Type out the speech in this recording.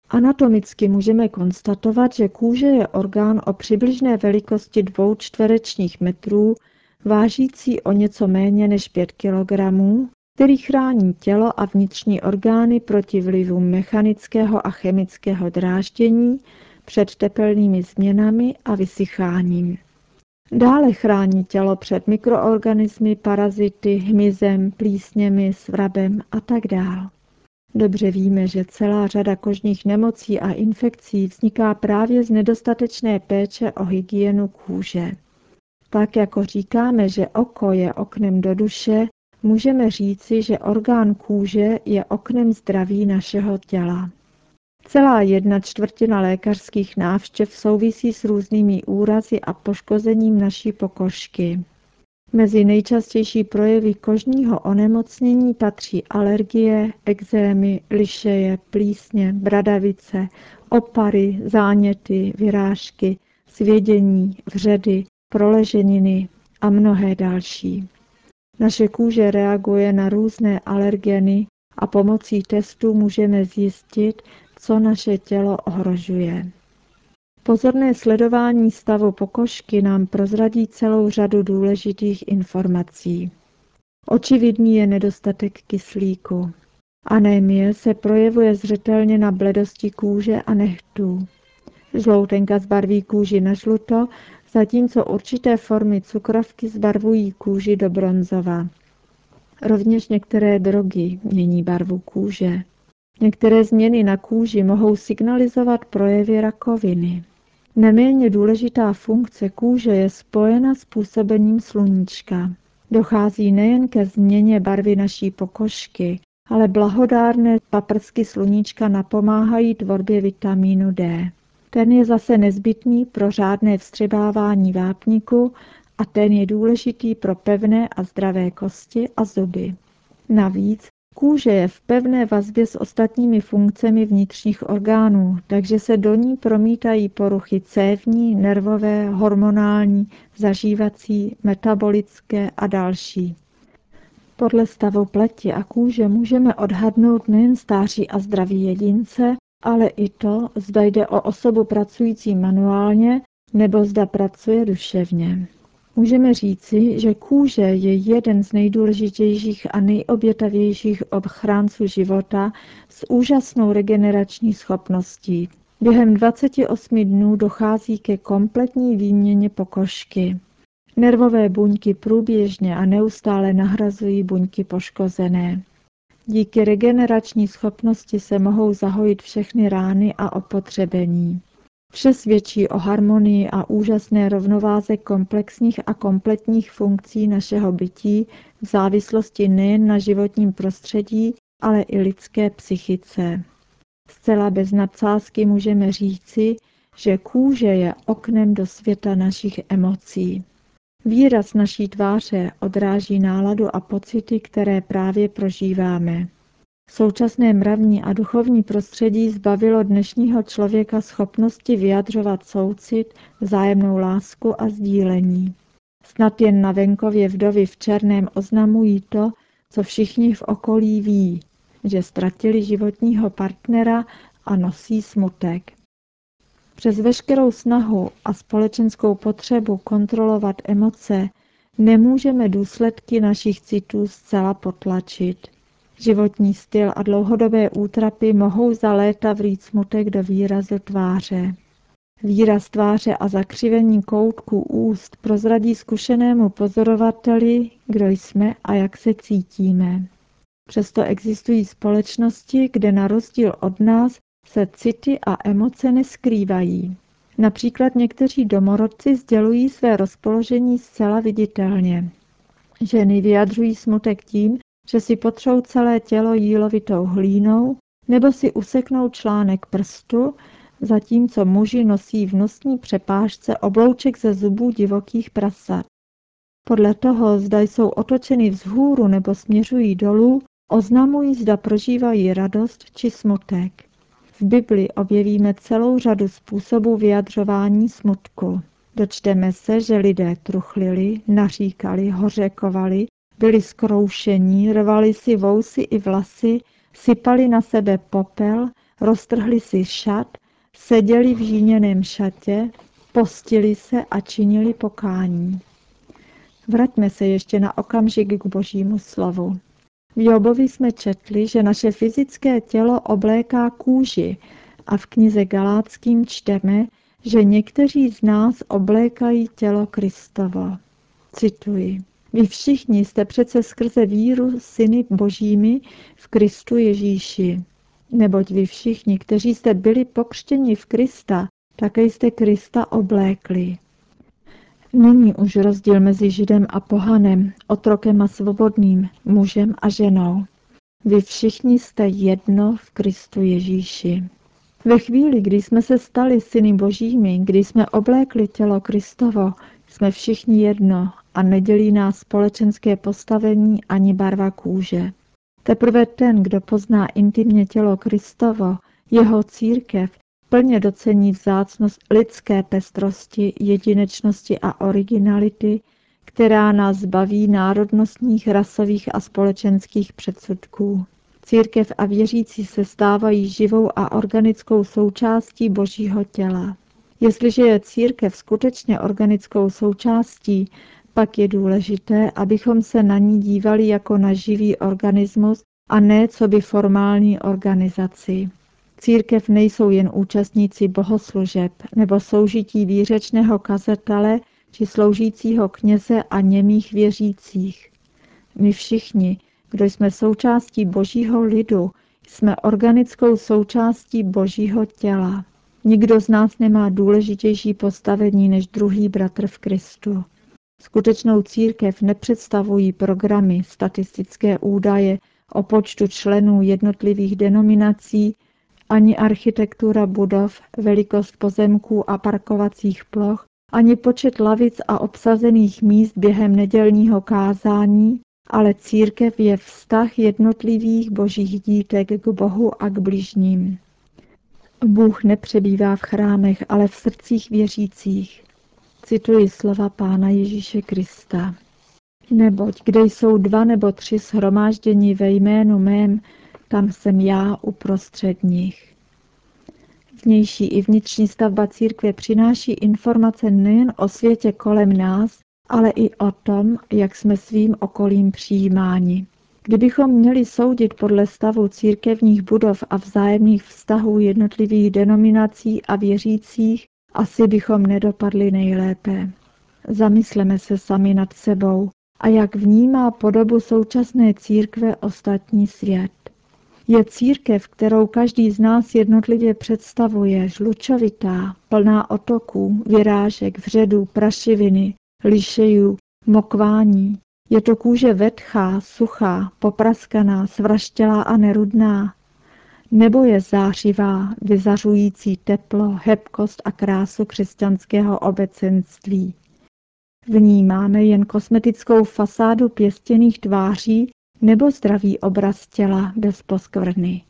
Anatomicky můžeme konstatovat, že kůže je orgán o přibližné velikosti 2 čtverečních metrů, vážící o něco méně než 5 kg, který chrání tělo a vnitřní orgány proti vlivům mechanického a chemického dráždění, před tepelnými změnami a vysycháním. Dále chrání tělo před mikroorganismy, parazity, hmyzem, plísněmi, svrabem a tak dále. Dobře víme, že celá řada kožních nemocí a infekcí vzniká právě z nedostatečné péče o hygienu kůže. Tak jako říkáme, že oko je oknem do duše, můžeme říci, že orgán kůže je oknem zdraví našeho těla. Celá 1/4 lékařských návštěv souvisí s různými úrazy a poškozením naší pokožky. Mezi nejčastější projevy kožního onemocnění patří alergie, ekzémy, lišeje, plísně, bradavice, opary, záněty, vyrážky, svědění, vředy, proleženiny a mnohé další. Naše kůže reaguje na různé alergeny a pomocí testů můžeme zjistit, co naše tělo ohrožuje. Pozorné sledování stavu pokožky nám prozradí celou řadu důležitých informací. Očividný je nedostatek kyslíku. Anémie se projevuje zřetelně na bledosti kůže a nehtů. Žloutenka zbarví kůži na žluto, zatímco určité formy cukrovky zbarvují kůži do bronzova. Rovněž některé drogy mění barvu kůže. Některé změny na kůži mohou signalizovat projevy rakoviny. Neméně důležitá funkce kůže je spojena s působením sluníčka. Dochází nejen ke změně barvy naší pokožky, ale blahodárné paprsky sluníčka napomáhají tvorbě vitamínu D. Ten je zase nezbytný pro řádné vstřebávání vápníku a ten je důležitý pro pevné a zdravé kosti a zuby. Navíc kůže je v pevné vazbě s ostatními funkcemi vnitřních orgánů, takže se do ní promítají poruchy cévní, nervové, hormonální, zažívací, metabolické a další. Podle stavu pleti a kůže můžeme odhadnout nejen stáří a zdraví jedince, ale i to, zda jde o osobu pracující manuálně nebo zda pracuje duševně. Můžeme říci, že kůže je jeden z nejdůležitějších a nejobětavějších ochránců života s úžasnou regenerační schopností. Během 28 dnů dochází ke kompletní výměně pokožky. Nervové buňky průběžně a neustále nahrazují buňky poškozené. Díky regenerační schopnosti se mohou zahojit všechny rány a opotřebení. Vše svědčí o harmonii a úžasné rovnováze komplexních a kompletních funkcí našeho bytí v závislosti nejen na životním prostředí, ale i lidské psychice. Zcela bez nadsázky můžeme říci, že kůže je oknem do světa našich emocí. Výraz naší tváře odráží náladu a pocity, které právě prožíváme. Současné mravní a duchovní prostředí zbavilo dnešního člověka schopnosti vyjadřovat soucit, vzájemnou lásku a sdílení. Snad jen na venkově vdovy v černém oznamují to, co všichni v okolí ví, že ztratili životního partnera a nosí smutek. Přes veškerou snahu a společenskou potřebu kontrolovat emoce nemůžeme důsledky našich citů zcela potlačit. Životní styl a dlouhodobé útrapy mohou za léta vrít smutek do výrazu tváře. Výraz tváře a zakřivení koutků úst prozradí zkušenému pozorovateli, kdo jsme a jak se cítíme. Přesto existují společnosti, kde na rozdíl od nás se city a emoce neskrývají. Například někteří domorodci sdělují své rozpoložení zcela viditelně. Ženy vyjadřují smutek tím, že si potřou celé tělo jílovitou hlínou nebo si useknou článek prstu, zatímco muži nosí v nosní přepážce oblouček ze zubů divokých prasat. Podle toho, zda jsou otočeny vzhůru nebo směřují dolů, oznamují, zda prožívají radost či smutek. V Bibli objevíme celou řadu způsobů vyjadřování smutku. Dočteme se, že lidé truchlili, naříkali, hořekovali, byli zkroušení, rvali si vousy i vlasy, sypali na sebe popel roztrhli si šat, seděli v žíněném šatě, postili se a činili pokání. Vraťme se ještě na okamžik k Božímu slovu. V Jobovi jsme četli, že naše fyzické tělo obléká kůži a v knize Galáckým čteme, že někteří z nás oblékají tělo Kristovo. Cituji. Vy všichni jste přece skrze víru syny Božími v Kristu Ježíši. Neboť vy všichni, kteří jste byli pokřtěni v Krista, také jste Krista oblékli. Není už rozdíl mezi Židem a pohanem, otrokem a svobodným, mužem a ženou. Vy všichni jste jedno v Kristu Ježíši. Ve chvíli, kdy jsme se stali syny Božími, kdy jsme oblékli tělo Kristovo, jsme všichni jedno a nedělí nás společenské postavení ani barva kůže. Teprve ten, kdo pozná intimně tělo Kristovo, jeho církev, plně docení vzácnost lidské pestrosti, jedinečnosti a originality, která nás zbaví národnostních, rasových a společenských předsudků. Církev a věřící se stávají živou a organickou součástí Božího těla. Jestliže je církev skutečně organickou součástí, pak je důležité, abychom se na ní dívali jako na živý organismus a ne coby formální organizaci. Církev nejsou jen účastníci bohoslužeb nebo soužití výřečného kazatele či sloužícího kněze a němých věřících. My všichni, kdo jsme součástí Božího lidu, jsme organickou součástí Božího těla. Nikdo z nás nemá důležitější postavení než druhý bratr v Kristu. Skutečnou církev nepředstavují programy, statistické údaje o počtu členů jednotlivých denominací, ani architektura budov, velikost pozemků a parkovacích ploch, ani počet lavic a obsazených míst během nedělního kázání, ale církev je vztah jednotlivých božích dítek k Bohu a k bližním. Bůh nepřebývá v chrámech, ale v srdcích věřících. Cituji slova Pána Ježíše Krista. Neboť kde jsou 2 nebo 3 shromážděni ve jménu mém, tam jsem já uprostřed nich. Vnější i vnitřní stavba církve přináší informace nejen o světě kolem nás, ale i o tom, jak jsme svým okolím přijímáni. Kdybychom měli soudit podle stavu církevních budov a vzájemných vztahů jednotlivých denominací a věřících, asi bychom nedopadli nejlépe. Zamysleme se sami nad sebou a jak vnímá podobu současné církve ostatní svět. Je církev, kterou každý z nás jednotlivě představuje, žlučovitá, plná otoků, vyrážek, vředů, prašiviny, lišejů, mokvání. Je to kůže vetchá, suchá, popraskaná, svraštělá a nerudná. Nebo je zářivá, vyzařující teplo, hebkost a krásu křesťanského obecenství. Vnímáme jen kosmetickou fasádu pěstěných tváří nebo zdravý obraz těla bez poskvrny.